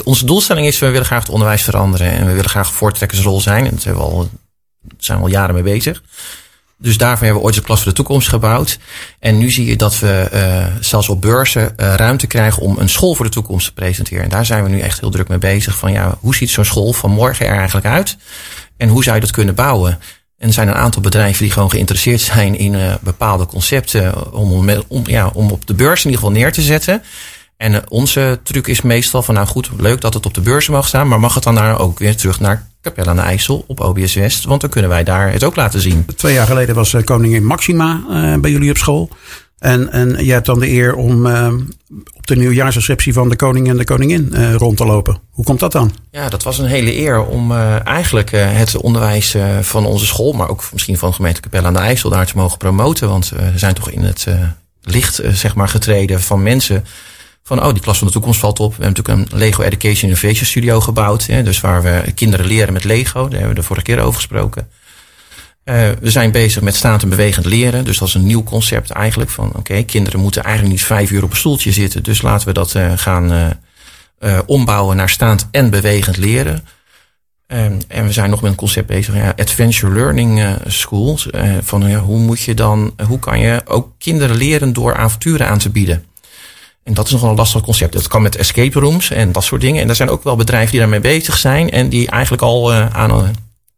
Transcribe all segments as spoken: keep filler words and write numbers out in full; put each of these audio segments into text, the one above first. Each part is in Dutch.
onze doelstelling is, we willen graag het onderwijs veranderen. En we willen graag voortrekkersrol zijn. En dat hebben we al, zijn we al jaren mee bezig. Dus daarvoor hebben we ooit een klas voor de toekomst gebouwd. En nu zie je dat we uh, zelfs op beurzen uh, ruimte krijgen om een school voor de toekomst te presenteren. En daar zijn we nu echt heel druk mee bezig. Van ja, hoe ziet zo'n school van morgen er eigenlijk uit? En hoe zou je dat kunnen bouwen? En er zijn een aantal bedrijven die gewoon geïnteresseerd zijn in uh, bepaalde concepten om, om, ja, om op de beurs in ieder geval neer te zetten. En uh, onze truc is meestal van nou goed, leuk dat het op de beurs mag staan, maar mag het dan daar ook weer terug naar Capelle aan de IJssel op O B S West, want dan kunnen wij daar het ook laten zien. Twee jaar geleden was uh, koningin Maxima uh, bij jullie op school. En, en jij hebt dan de eer om uh, op de nieuwjaarsreceptie van de koning en de koningin uh, rond te lopen. Hoe komt dat dan? Ja, dat was een hele eer om uh, eigenlijk uh, het onderwijs uh, van onze school, maar ook misschien van de gemeente Capelle aan de IJssel daar te mogen promoten. Want uh, we zijn toch in het uh, licht uh, zeg maar getreden van mensen van oh, die klas van de toekomst valt op. We hebben natuurlijk een Lego Education Innovation Studio gebouwd. Hè, dus waar we kinderen leren met Lego. Daar hebben we de vorige keer over gesproken. Uh, we zijn bezig met staand en bewegend leren. Dus dat is een nieuw concept eigenlijk. Van oké, okay, kinderen moeten eigenlijk niet vijf uur op een stoeltje zitten. Dus laten we dat uh, gaan uh, uh, ombouwen naar staand en bewegend leren. Um, en we zijn nog met een concept bezig. Ja, Adventure Learning uh, Schools. Uh, van ja, hoe moet je dan, uh, hoe kan je ook kinderen leren door avonturen aan te bieden? En dat is nogal een lastig concept. Dat kan met escape rooms en dat soort dingen. En er zijn ook wel bedrijven die daarmee bezig zijn. En die eigenlijk al uh, aan uh,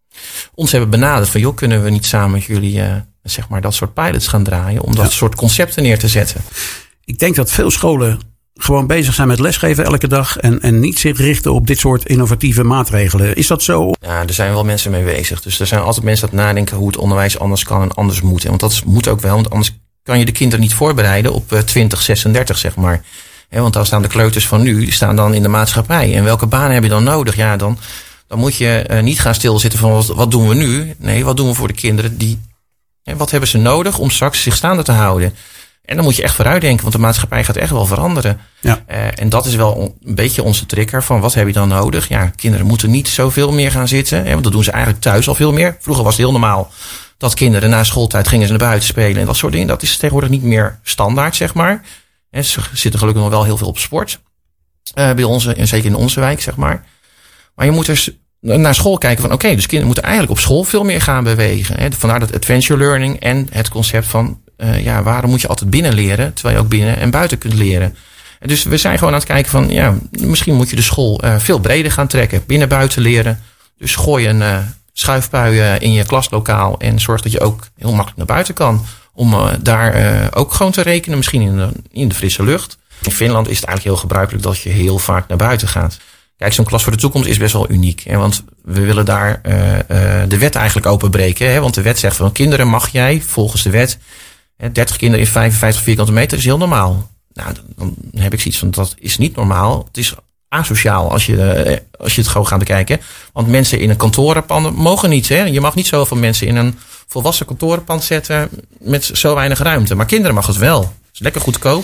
ons hebben benaderd. Van joh, kunnen we niet samen met jullie uh, zeg maar dat soort pilots gaan draaien. Om dat ja. soort concepten neer te zetten. Ik denk dat veel scholen gewoon bezig zijn met lesgeven elke dag. En, en niet zich richten op dit soort innovatieve maatregelen. Is dat zo? Ja, er zijn wel mensen mee bezig. Dus er zijn altijd mensen dat nadenken hoe het onderwijs anders kan en anders moet. Want dat moet ook wel, want anders kan je de kinderen niet voorbereiden op twintig zesendertig, zeg maar. He, want daar staan de kleuters van nu, die staan dan in de maatschappij. En welke banen heb je dan nodig? Ja, dan, dan moet je uh, niet gaan stilzitten van wat, wat doen we nu? Nee, wat doen we voor de kinderen? Die, he, wat hebben ze nodig om straks zich staande te houden? En dan moet je echt vooruitdenken, want de maatschappij gaat echt wel veranderen. Ja. Uh, en dat is wel een beetje onze trigger van wat heb je dan nodig? Ja, kinderen moeten niet zoveel meer gaan zitten. He, want dat doen ze eigenlijk thuis al veel meer. Vroeger was het heel normaal dat kinderen na schooltijd gingen ze naar buiten spelen en dat soort dingen. Dat is tegenwoordig niet meer standaard, zeg maar. En ze zitten gelukkig nog wel heel veel op sport. Uh, bij onze, en zeker in onze wijk, zeg maar. Maar je moet dus naar school kijken van oké, okay, dus kinderen moeten eigenlijk op school veel meer gaan bewegen. Hè. Vandaar dat adventure learning en het concept van uh, ja, waarom moet je altijd binnen leren, terwijl je ook binnen en buiten kunt leren. En dus we zijn gewoon aan het kijken van ja, misschien moet je de school uh, veel breder gaan trekken. Binnen buiten leren. Dus gooi een uh, schuifpui in je klaslokaal en zorg dat je ook heel makkelijk naar buiten kan. Om uh, daar uh, ook gewoon te rekenen, misschien in de, in de frisse lucht. In Finland is het eigenlijk heel gebruikelijk dat je heel vaak naar buiten gaat. Kijk, zo'n klas voor de toekomst is best wel uniek. Hè, want we willen daar uh, uh, de wet eigenlijk openbreken. Hè, want de wet zegt van kinderen mag jij volgens de wet hè, dertig kinderen in vijfenvijftig vierkante meter is heel normaal. Nou, dan, dan heb ik zoiets van dat is niet normaal. Het is asociaal als je, uh, als je het gewoon gaat bekijken. Want mensen in een kantorenpand mogen niet. Hè. Je mag niet zoveel mensen in een volwassen kantorenpand zetten met zo weinig ruimte. Maar kinderen mag het wel. Het is lekker goedkoop.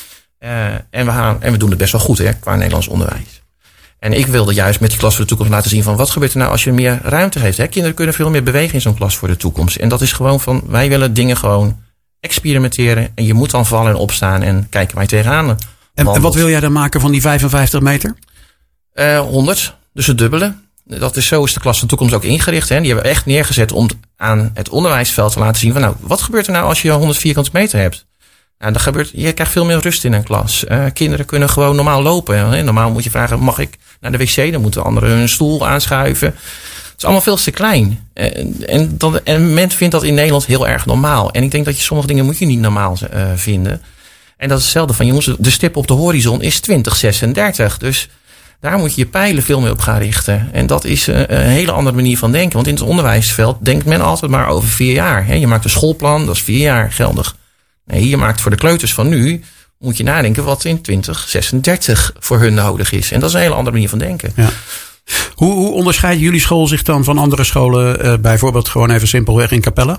Uh, en, we gaan, en we doen het best wel goed hè, qua Nederlands onderwijs. En ik wilde juist met die klas voor de toekomst laten zien van wat gebeurt er nou als je meer ruimte geeft. Hè? Kinderen kunnen veel meer bewegen in zo'n klas voor de toekomst. En dat is gewoon van wij willen dingen gewoon experimenteren. En je moet dan vallen en opstaan en kijken waar je tegenaan wandelt. En, en wat wil jij dan maken van die vijfenvijftig meter? Uh, honderd, dus het dubbele. Dat is, zo is de klas van de toekomst ook ingericht. Hè? Die hebben we echt neergezet om aan het onderwijsveld te laten zien van nou, wat gebeurt er nou als je honderd vierkante meter hebt? Nou, dan gebeurt, je krijgt veel meer rust in een klas. Uh, kinderen kunnen gewoon normaal lopen. Hè? Normaal moet je vragen, mag ik naar de wc? Dan moeten anderen hun stoel aanschuiven. Het is allemaal veel te klein. Uh, en, dan, en men vindt dat in Nederland heel erg normaal. En ik denk dat je sommige dingen moet je niet normaal uh, vinden. En dat is hetzelfde van, jongens, de stip op de horizon is twintig zesendertig. Dus daar moet je je pijlen veel meer op gaan richten. En dat is uh, een hele andere manier van denken. Want in het onderwijsveld denkt men altijd maar over vier jaar. Hè? Je maakt een schoolplan, dat is vier jaar geldig. Nee, je maakt voor de kleuters van nu, moet je nadenken wat in twintig zesendertig voor hun nodig is. En dat is een hele andere manier van denken. Ja. Hoe, hoe onderscheidt jullie school zich dan van andere scholen, uh, bijvoorbeeld gewoon even simpelweg in Capelle?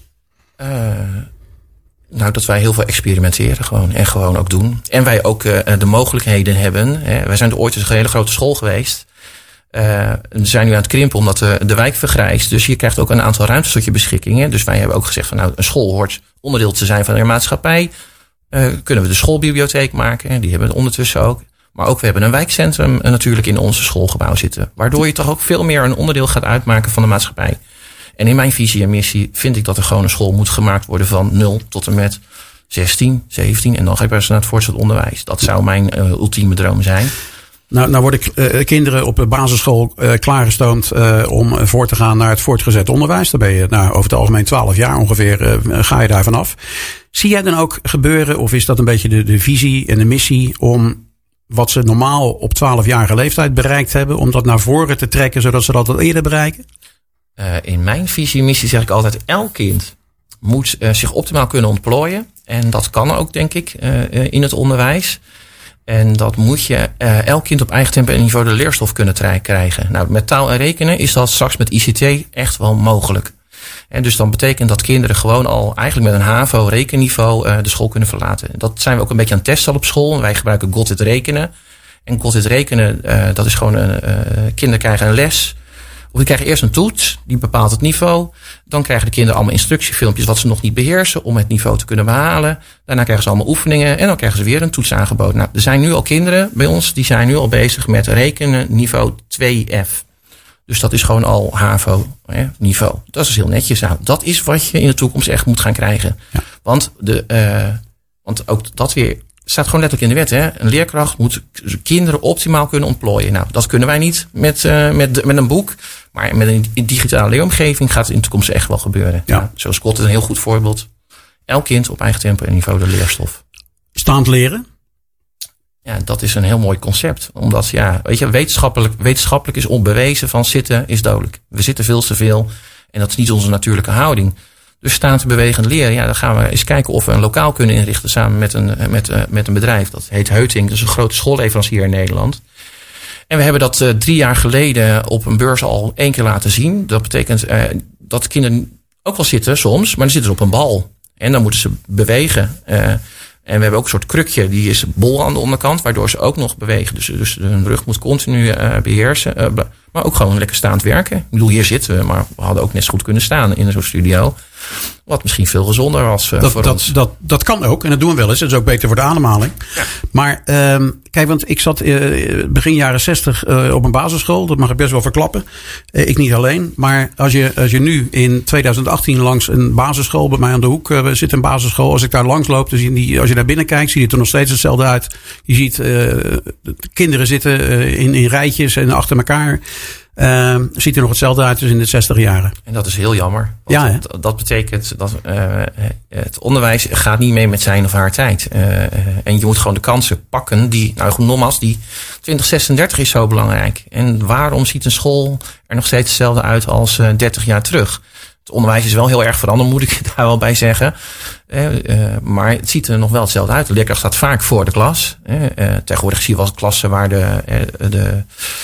Uh, nou, dat wij heel veel experimenteren gewoon en gewoon ook doen. En wij ook uh, de mogelijkheden hebben. Hè. Wij zijn ooit eens een hele grote school geweest. Uh, we zijn nu aan het krimpen omdat de, de wijk vergrijst. Dus je krijgt ook een aantal ruimtes tot je beschikking. Hè. Dus wij hebben ook gezegd van nou, een school hoort onderdeel te zijn van de maatschappij. Uh, kunnen we de schoolbibliotheek maken. Die hebben we ondertussen ook. Maar ook we hebben een wijkcentrum uh, natuurlijk in onze schoolgebouw zitten. Waardoor je toch ook veel meer een onderdeel gaat uitmaken van de maatschappij. En in mijn visie en missie vind ik dat er gewoon een school moet gemaakt worden van nul tot en met zestien, zeventien. En dan ga je pas naar het voortgezet onderwijs. Dat zou mijn uh, ultieme droom zijn. Nou, nou worden uh, kinderen op de basisschool uh, klaargestoomd uh, om voor te gaan naar het voortgezet onderwijs. Dan ben je nou, over het algemeen twaalf jaar ongeveer, uh, ga je daar vanaf. Zie jij dan ook gebeuren, of is dat een beetje de, de visie en de missie om wat ze normaal op twaalfjarige leeftijd bereikt hebben, om dat naar voren te trekken, zodat ze dat wat eerder bereiken? Uh, in mijn visie en missie zeg ik altijd, elk kind moet uh, zich optimaal kunnen ontplooien. En dat kan ook, denk ik, uh, uh, in het onderwijs. En dat moet je uh, elk kind op eigen tempo en niveau de leerstof kunnen tra- krijgen. Nou, met taal en rekenen is dat straks met I C T echt wel mogelijk. En dus dan betekent dat kinderen gewoon al eigenlijk met een HAVO rekenniveau uh, de school kunnen verlaten. Dat zijn we ook een beetje aan het testen op school. Wij gebruiken Godit rekenen. En Godit rekenen, uh, dat is gewoon een, uh, kinderen krijgen een les. Of die krijgen eerst een toets, die bepaalt het niveau. Dan krijgen de kinderen allemaal instructiefilmpjes wat ze nog niet beheersen om het niveau te kunnen behalen. Daarna krijgen ze allemaal oefeningen en dan krijgen ze weer een toets aangeboden. Nou, er zijn nu al kinderen bij ons, die zijn nu al bezig met rekenen niveau twee F. Dus dat is gewoon al HAVO hè, niveau. Dat is heel netjes. Nou, dat is wat je in de toekomst echt moet gaan krijgen. Ja. Want, de, uh, want ook dat weer staat gewoon letterlijk in de wet. Hè? Een leerkracht moet kinderen optimaal kunnen ontplooien. Nou, dat kunnen wij niet met, uh, met, met een boek. Maar met een digitale leeromgeving gaat het in de toekomst echt wel gebeuren. Ja. Nou, zoals Scott is een heel goed voorbeeld. Elk kind op eigen tempo en niveau de leerstof. Staand leren? Ja, dat is een heel mooi concept. Omdat, ja, weet je, wetenschappelijk, wetenschappelijk is onbewezen van zitten is dodelijk. We zitten veel te veel en dat is niet onze natuurlijke houding. Dus staand bewegend leren, ja, dan gaan we eens kijken of we een lokaal kunnen inrichten samen met een, met, uh, met een bedrijf. Dat heet Heuting, dat is een grote schoolleverancier in Nederland. En we hebben dat uh, drie jaar geleden op een beurs al één keer laten zien. Dat betekent uh, dat kinderen ook wel zitten soms, maar dan zitten ze op een bal. En dan moeten ze bewegen. Uh, En we hebben ook een soort krukje, die is bol aan de onderkant, waardoor ze ook nog bewegen. Dus, dus hun rug moet continu uh, beheersen. Uh, maar ook gewoon lekker staand werken. Ik bedoel, hier zitten we, maar we hadden ook net zo goed kunnen staan in zo'n studio. Wat misschien veel gezonder was uh, dat, voor dat, ons. Dat, dat kan ook, en dat doen we wel eens. Dat is ook beter voor de ademhaling. Ja. Maar um, kijk, want ik zat uh, begin jaren zestig uh, op een basisschool. Dat mag ik best wel verklappen. Uh, ik niet alleen. Maar als je, als je nu in twintig achttien langs een basisschool, bij mij aan de hoek uh, zit een basisschool. Als ik daar langs loop, dus die, als je naar binnen kijkt, zie je het er nog steeds hetzelfde uit. Je ziet uh, de kinderen zitten uh, in, in rijtjes en achter elkaar. Uh, ziet er nog hetzelfde uit als in de zestig jaren. En dat is heel jammer. Ja, dat, dat betekent dat uh, het onderwijs gaat niet mee met zijn of haar tijd. Uh, uh, en je moet gewoon de kansen pakken die, nou nogmaals, die twintig zesendertig is zo belangrijk. En waarom ziet een school er nog steeds hetzelfde uit als uh, dertig jaar terug? Het onderwijs is wel heel erg veranderd, moet ik daar wel bij zeggen. Uh, uh, maar het ziet er nog wel hetzelfde uit. De leerkracht staat vaak voor de klas. Uh, uh, tegenwoordig zie je wel klassen waar de... Uh, de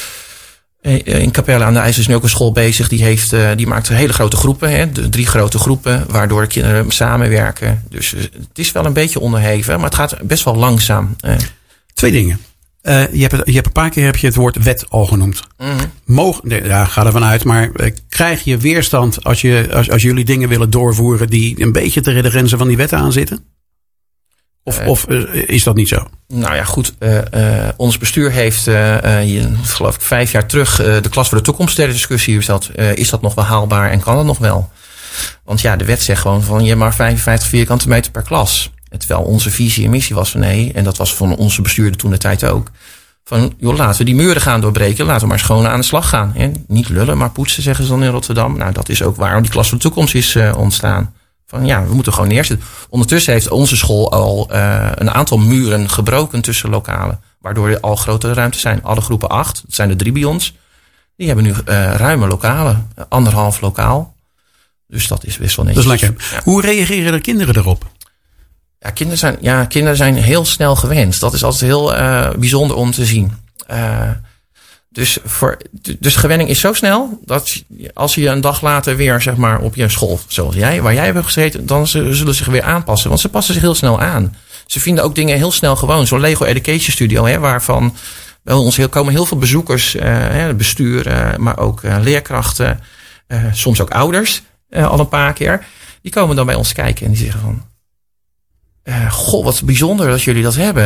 In Capelle aan de IJssel is nu ook een school bezig. Die, heeft, uh, die maakt hele grote groepen. Hè, de drie grote groepen. Waardoor de kinderen samenwerken. Dus uh, het is wel een beetje onderheven. Maar het gaat best wel langzaam. Uh. Twee dingen. Uh, je, hebt het, je hebt een paar keer heb je het woord wet al genoemd. Mm-hmm. Mogen, nee, ja, ga ervan uit. Maar uh, krijg je weerstand als, je, als, als jullie dingen willen doorvoeren die een beetje tegen de grenzen van die wetten aan zitten? Of, uh, of uh, is dat niet zo? Nou ja, goed. Uh, uh, ons bestuur heeft, uh, uh, geloof ik, vijf jaar terug uh, de klas voor de toekomst ter discussie gesteld. Uh, is dat nog wel haalbaar en kan dat nog wel? Want ja, de wet zegt gewoon van je hebt maar vijfenvijftig vierkante meter per klas. Terwijl onze visie en missie was van nee, en dat was van onze bestuurder toen de tijd ook. Van joh, laten we die muren gaan doorbreken. Laten we maar schoon aan de slag gaan. En niet lullen, maar poetsen, zeggen ze dan in Rotterdam. Nou, dat is ook waarom die klas voor de toekomst is uh, ontstaan. Van ja, we moeten gewoon neerzetten. Ondertussen heeft onze school al uh, een aantal muren gebroken tussen lokalen. Waardoor er al grotere ruimtes zijn. Alle groepen acht, dat zijn de drie bij ons. Die hebben nu uh, ruime lokalen. Anderhalf lokaal. Dus dat is best wel netjes. Dat is lekker. Ja. Hoe reageren de kinderen erop? Ja, kinderen zijn, ja, kinderen zijn heel snel gewend. Dat is altijd heel uh, bijzonder om te zien. Uh, Dus, voor, dus gewenning is zo snel dat als je een dag later weer zeg maar op je school, zoals jij, waar jij hebt gezeten, dan zullen ze zich weer aanpassen. Want ze passen zich heel snel aan. Ze vinden ook dingen heel snel gewoon. Zo'n Lego Education Studio, hè, waarvan bij ons heel, komen heel veel bezoekers, uh, bestuur, uh, maar ook uh, leerkrachten, uh, soms ook ouders, uh, al een paar keer. Die komen dan bij ons kijken en die zeggen van, uh, goh, wat bijzonder dat jullie dat hebben.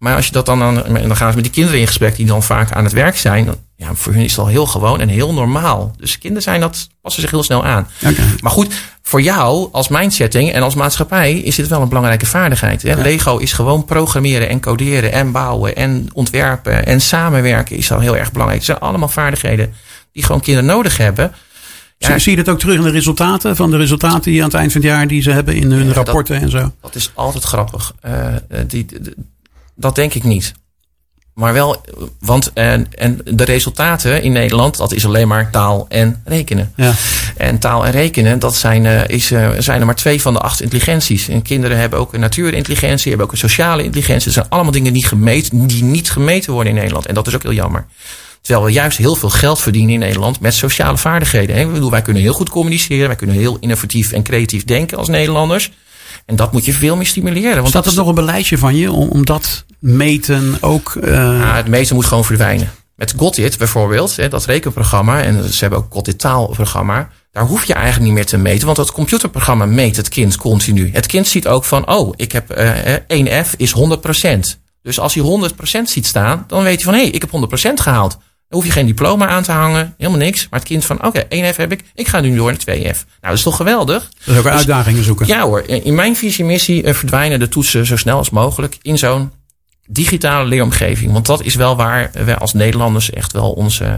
Maar als je dat dan aan, dan gaan ze met die kinderen in gesprek die dan vaak aan het werk zijn. Dan, ja, voor hun is het al heel gewoon en heel normaal. Dus kinderen zijn dat, passen zich heel snel aan. Okay. Maar goed, voor jou als mindsetting en als maatschappij is dit wel een belangrijke vaardigheid. Hè? Ja. Lego is gewoon programmeren en coderen en bouwen en ontwerpen en samenwerken is al heel erg belangrijk. Het zijn allemaal vaardigheden die gewoon kinderen nodig hebben. Ja, zie je dat ook terug in de resultaten? Van de resultaten die aan het eind van het jaar die ze hebben in hun ja, rapporten dat, en zo? Dat is altijd grappig. Uh, die, die, dat denk ik niet. Maar wel, want en, en de resultaten in Nederland, dat is alleen maar taal en rekenen. Ja. En taal en rekenen, dat zijn, uh, is, uh, zijn er maar twee van de acht intelligenties. En kinderen hebben ook een natuurintelligentie, hebben ook een sociale intelligentie. Dat zijn allemaal dingen die, gemeten, die niet gemeten worden in Nederland. En dat is ook heel jammer. Terwijl we juist heel veel geld verdienen in Nederland met sociale vaardigheden. Ik bedoel, wij kunnen heel goed communiceren, wij kunnen heel innovatief en creatief denken als Nederlanders. En dat moet je veel meer stimuleren. Want Staat er nog een beleidje van je om, om dat meten ook? Uh... Ja, het meten moet gewoon verdwijnen. Met Gotit bijvoorbeeld, hè, dat rekenprogramma, en ze hebben ook Gotit taalprogramma. Daar hoef je eigenlijk niet meer te meten, want dat computerprogramma meet het kind continu. Het kind ziet ook van, oh, ik heb uh, één F is honderd procent. Dus als hij honderd procent ziet staan, dan weet hij van, hé, hey, ik heb honderd procent gehaald. Dan hoef je geen diploma aan te hangen, helemaal niks. Maar het kind van, oké, okay, één F heb ik, ik ga nu door naar twee F. Nou, dat is toch geweldig? Dat is ook een dus, uitdagingen zoeken. Ja hoor, in mijn visie-missie uh, verdwijnen de toetsen zo snel als mogelijk in zo'n digitale leeromgeving. Want dat is wel waar wij als Nederlanders echt wel onze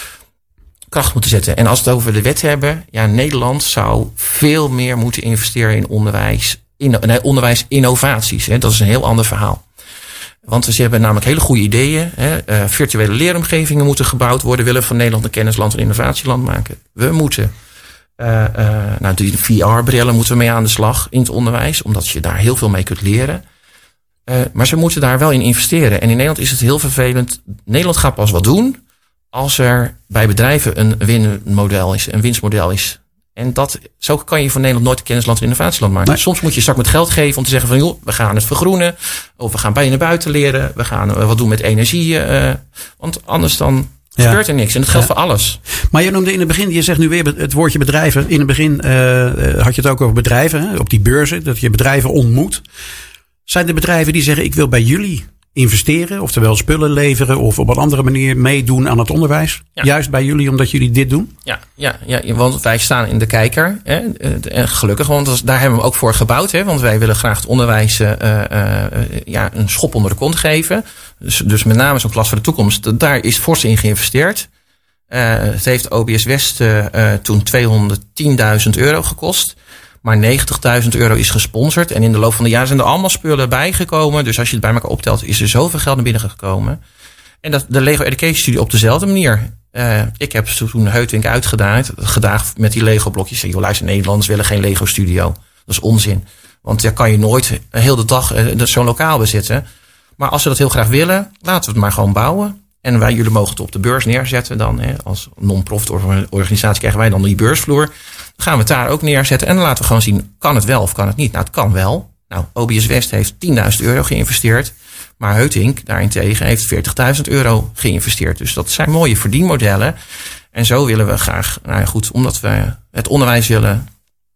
kracht moeten zetten. En als we het over de wet hebben, ja, Nederland zou veel meer moeten investeren in onderwijs, in, nee, onderwijsinnovaties. Hè, dat is een heel ander verhaal. Want ze hebben namelijk hele goede ideeën. Hè. Uh, virtuele leeromgevingen moeten gebouwd worden. Willen van Nederland een kennisland en innovatieland maken. We moeten. Uh, uh, nou, die V R-brillen moeten we mee aan de slag in het onderwijs. Omdat je daar heel veel mee kunt leren. Uh, maar ze moeten daar wel in investeren. En in Nederland is het heel vervelend. Nederland gaat pas wat doen als er bij bedrijven een winmodel is, een winstmodel is. En dat, zo kan je van Nederland nooit een kennisland en innovatieland maken. Maar soms moet je straks met geld geven om te zeggen van, joh, we gaan het vergroenen. Of we gaan bij naar buiten leren. We gaan uh, wat doen met energie. Uh, want anders dan ja. gebeurt er niks. En dat geldt ja. voor alles. Maar je noemde in het begin, je zegt nu weer het woordje bedrijven. In het begin uh, had je het ook over bedrijven. Hè, op die beurzen, dat je bedrijven ontmoet. Zijn er bedrijven die zeggen, ik wil bij jullie investeren, oftewel spullen leveren of op een andere manier meedoen aan het onderwijs? Ja. Juist bij jullie, omdat jullie dit doen? Ja, ja, ja, want wij staan in de kijker. Hè, en gelukkig, want daar hebben we ook voor gebouwd. Hè, want wij willen graag het onderwijs uh, uh, ja, een schop onder de kont geven. Dus, dus met name zo'n klas voor de toekomst, daar is fors in geïnvesteerd. Uh, het heeft O B S West uh, uh, toen tweehonderdtienduizend euro gekost. Maar negentigduizend euro is gesponsord. En in de loop van de jaren zijn er allemaal spullen bijgekomen. Dus als je het bij elkaar optelt, is er zoveel geld naar binnen gekomen. En dat, de Lego Education Studio op dezelfde manier. Uh, ik heb toen Heutink uitgedaagd gedaagd met die Lego blokjes. Joh, luister, Nederlanders willen geen Lego Studio. Dat is onzin. Want daar kan je nooit heel de dag uh, zo'n lokaal bezitten. Maar als ze dat heel graag willen, laten we het maar gewoon bouwen. En wij, jullie mogen het op de beurs neerzetten dan. Hè, als non-profit organisatie krijgen wij dan die beursvloer. Dan gaan we het daar ook neerzetten. En dan laten we gewoon zien, kan het wel of kan het niet? Nou, het kan wel. Nou, O B S West heeft tienduizend euro geïnvesteerd. Maar Heutink daarentegen heeft veertigduizend euro geïnvesteerd. Dus dat zijn mooie verdienmodellen. En zo willen we graag, nou ja goed, omdat we het onderwijs willen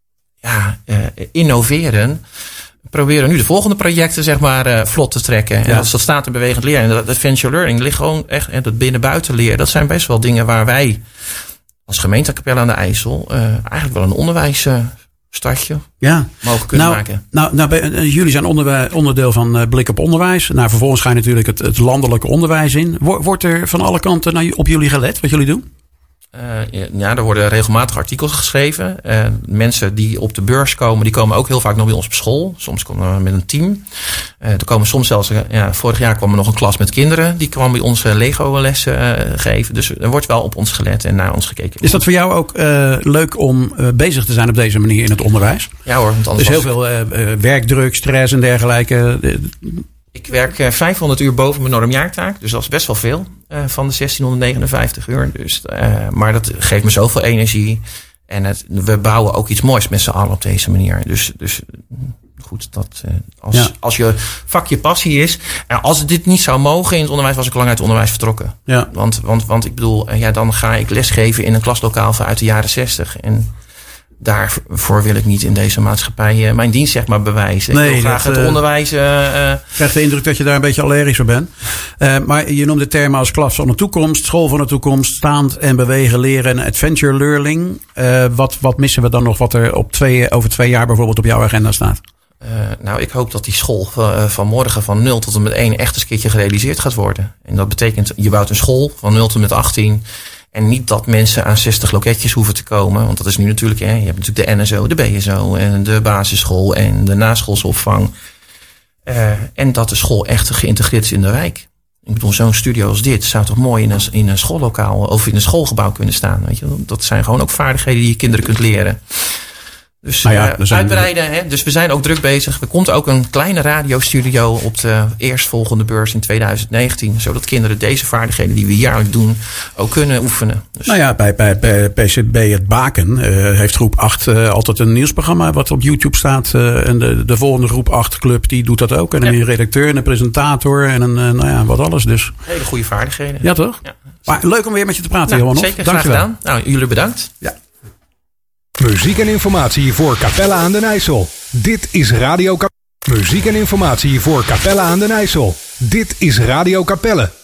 ja, uh, innoveren, proberen nu de volgende projecten zeg maar uh, vlot te trekken. Ja. En dat is dat staat en bewegend leren. En dat adventure learning ligt gewoon echt, en dat binnen-buiten leren. Dat zijn best wel dingen waar wij als gemeente Capelle aan de IJssel uh, eigenlijk wel een onderwijsstartje uh, ja. mogen kunnen nou, maken. Nou, nou bij, uh, jullie zijn onder, onderdeel van uh, Blik op Onderwijs. Nou, vervolgens ga je natuurlijk het, het landelijke onderwijs in. Wordt er van alle kanten naar, op jullie gelet, wat jullie doen? Uh, ja, er worden regelmatig artikels geschreven. Uh, mensen die op de beurs komen, die komen ook heel vaak nog bij ons op school. Soms komen we met een team. Uh, er komen soms zelfs, uh, ja, vorig jaar kwam er nog een klas met kinderen. Die kwam bij ons uh, Lego-lessen uh, geven. Dus er wordt wel op ons gelet en naar ons gekeken. Is dat voor jou ook uh, leuk om uh, bezig te zijn op deze manier in het onderwijs? Ja hoor. Want anders dus heel veel uh, uh, werkdruk, stress en dergelijke. Ik werk uh, vijfhonderd uur boven mijn normjaartaak. Dus dat is best wel veel uh, van de zestienhonderdnegenenvijftig uur. Dus, uh, maar dat geeft me zoveel energie. En het, we bouwen ook iets moois met z'n allen op deze manier. Dus, dus goed, dat, uh, als, ja. als je vak je passie is. En als dit niet zou mogen in het onderwijs, was ik lang uit het onderwijs vertrokken. Ja. Want, want, want ik bedoel, uh, ja, dan ga ik lesgeven in een klaslokaal vanuit de jaren zestig. En daarvoor wil ik niet in deze maatschappij uh, mijn dienst zeg maar bewijzen. Nee, ik wil graag dat, het onderwijs... Uh, ik krijg de indruk dat je daar een beetje allergisch voor bent. Uh, maar je noemde termen als klas van de toekomst, school van de toekomst, staand en bewegen leren en adventure learning. Uh, wat, wat missen we dan nog wat er op twee, over twee jaar bijvoorbeeld op jouw agenda staat? Uh, nou, ik hoop dat die school uh, van morgen van nul tot en met één echt eens een keertje gerealiseerd gaat worden. En dat betekent, je bouwt een school van nul tot en met achttien... En niet dat mensen aan zestig loketjes hoeven te komen. Want dat is nu natuurlijk, hè, je hebt natuurlijk de N S O, de B S O en de basisschool en de naschoolsopvang. Uh, en dat de school echt geïntegreerd is in de wijk. Ik bedoel, zo'n studio als dit zou toch mooi in een, in een schoollokaal of in een schoolgebouw kunnen staan. Weet je? Dat zijn gewoon ook vaardigheden die je kinderen kunt leren. Dus nou ja, uh, uitbreiden. Hè? Dus we zijn ook druk bezig. Er komt ook een kleine radiostudio op de eerstvolgende beurs in twintig negentien. Zodat kinderen deze vaardigheden die we jaarlijks doen ook kunnen oefenen. Dus nou ja, bij, bij, bij P C B het Baken uh, heeft groep acht uh, altijd een nieuwsprogramma wat op YouTube staat. Uh, en de, de volgende groep acht club die doet dat ook. En een ja. redacteur en een presentator en een, uh, nou ja, wat alles. Dus. Hele goede vaardigheden. Ja, toch? Ja. Maar leuk om weer met je te praten, nou, Johan. Zeker, graag gedaan. Nou, jullie bedankt. Ja. Muziek en informatie voor Capelle aan den IJssel. Dit is Radio Capelle. Muziek en informatie voor Capelle aan den IJssel. Dit is Radio Capelle.